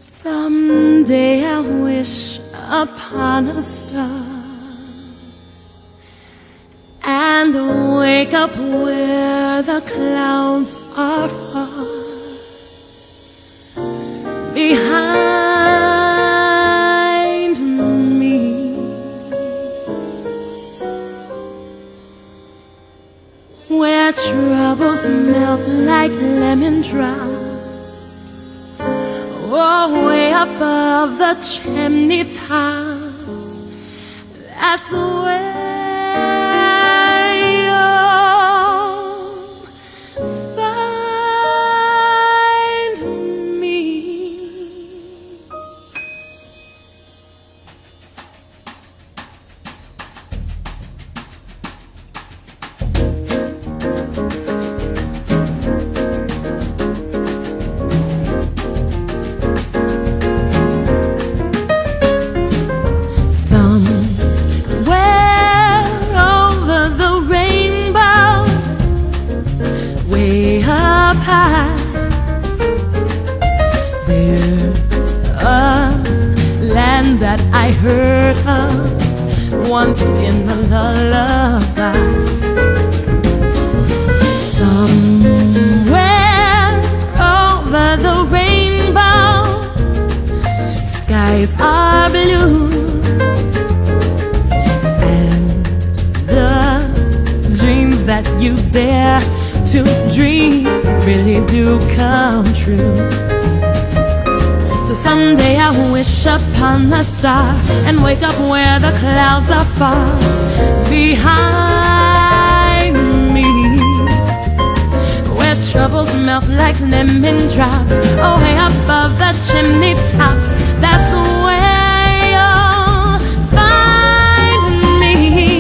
Someday I wish upon a star and wake up where the clouds are far behind me, where troubles melt like lemon drops. Oh, way above the chimney tops, that's where you'll find me. There's a land that I heard of once in a lullaby. Somewhere over the rainbow, skies are blue, and the dreams that you dare to dream really do come true. So someday I wish upon a star and wake up where the clouds are far behind me, where troubles melt like lemon drops. Oh, way above the chimney tops, that's where you'll find me.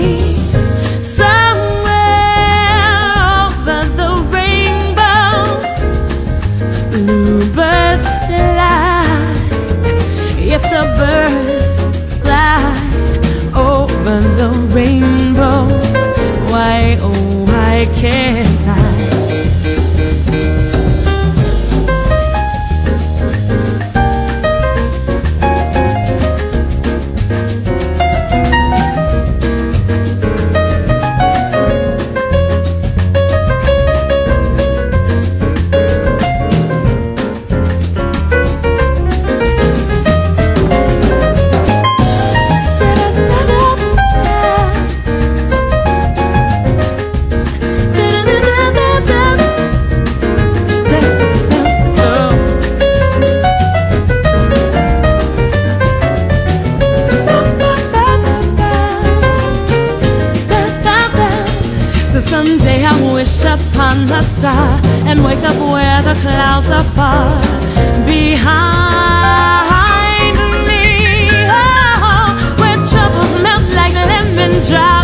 Bluebirds fly, if the birds fly over the rainbow, why, oh, why can't I? Someday I wish upon a star and wake up where the clouds are far behind me. Oh, where troubles melt like lemon drops.